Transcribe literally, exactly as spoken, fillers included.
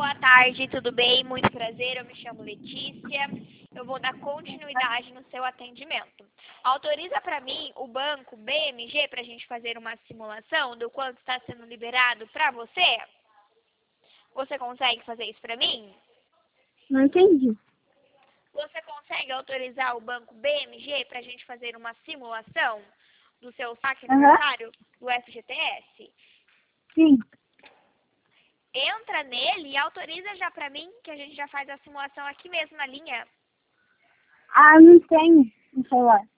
boa tarde, tudo bem? Muito prazer, eu me chamo Letícia. Eu vou dar continuidade no seu atendimento. Autoriza para mim o banco B M G para a gente fazer uma simulação do quanto está sendo liberado para você? Você consegue fazer isso para mim? Não entendi. Você consegue autorizar o banco B M G para a gente fazer uma simulação do seu saque Uhum. aniversário do F G T S? Sim. Entra nele e autoriza já para mim, que a gente já faz a simulação aqui mesmo na linha. Ah, não tenho no celular.